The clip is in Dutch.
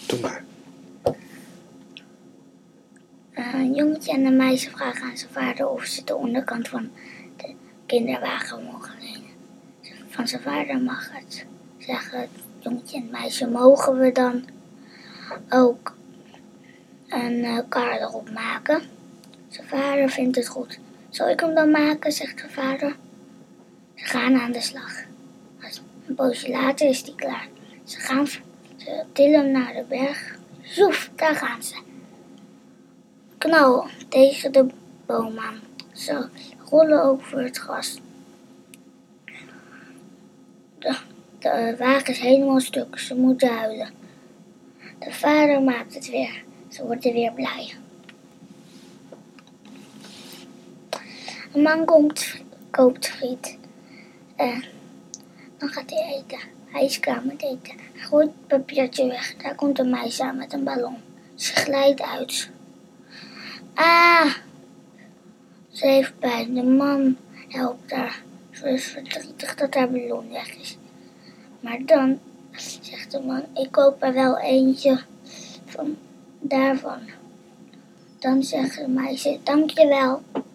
Doe maar. Een jongetje en een meisje vragen aan zijn vader of ze de onderkant van de kinderwagen mogen lenen. Van zijn vader mag het. Zeggen het jongetje en het meisje, mogen we dan ook een kar erop maken? Zijn vader vindt het goed. Zal ik hem dan maken, zegt de vader. Ze gaan aan de slag. Een poosje later is die klaar. Ze tillen hem naar de berg. Zoef, daar gaan ze. Knal tegen de boom aan. Ze rollen over het gras. De wagen is helemaal stuk. Ze moeten huilen. De vader maakt het weer. Ze worden weer blij. Een man koopt friet. Dan gaat hij eten. Hij is klaar met eten. Hij gooit het papiertje weg. Daar komt een meisje aan met een ballon. Ze glijdt uit. Ze heeft pijn. De man helpt haar. Ze is verdrietig dat haar ballon weg is. Maar dan zegt de man, ik koop er wel eentje daarvan. Dan zegt de meisje, dankjewel.